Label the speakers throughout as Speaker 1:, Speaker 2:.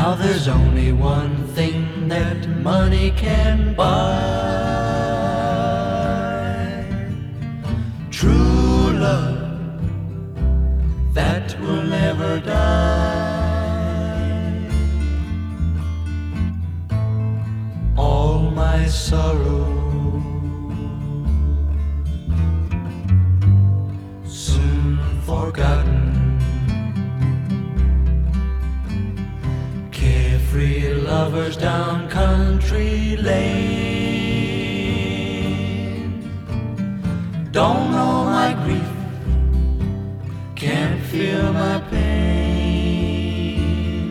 Speaker 1: Now there's only one thing that money can buy: true love that will never die. All my sorrows soon forgotten, carefree lovers down country lane. Don't know my grief, can't feel my pain.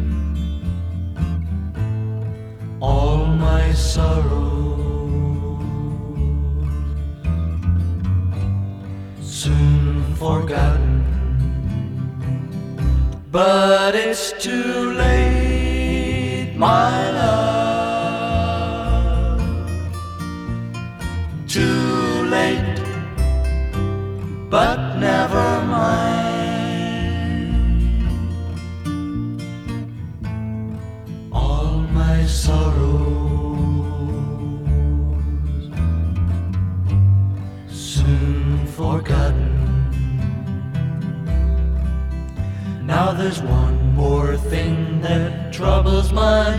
Speaker 1: All my sorrows soon forgotten, but it's too late, my love, too late, but never mind. All my sorrows soon forgotten. Now there's one more thing that troubles my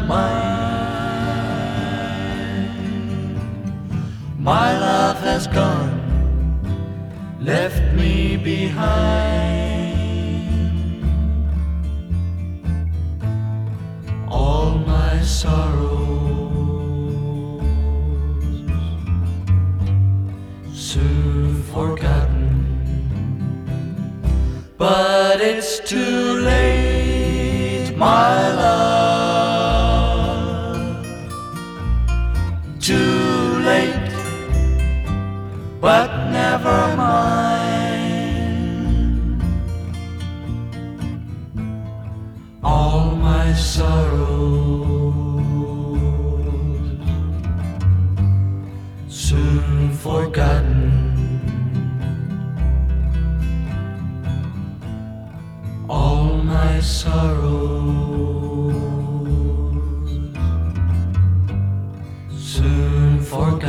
Speaker 1: mind. My love has gone, left me behind. All my sorrows soon forgotten, but it's too late, my love, too late, but never mind. All my sorrows soon forgotten, all my sorrows soon forgotten.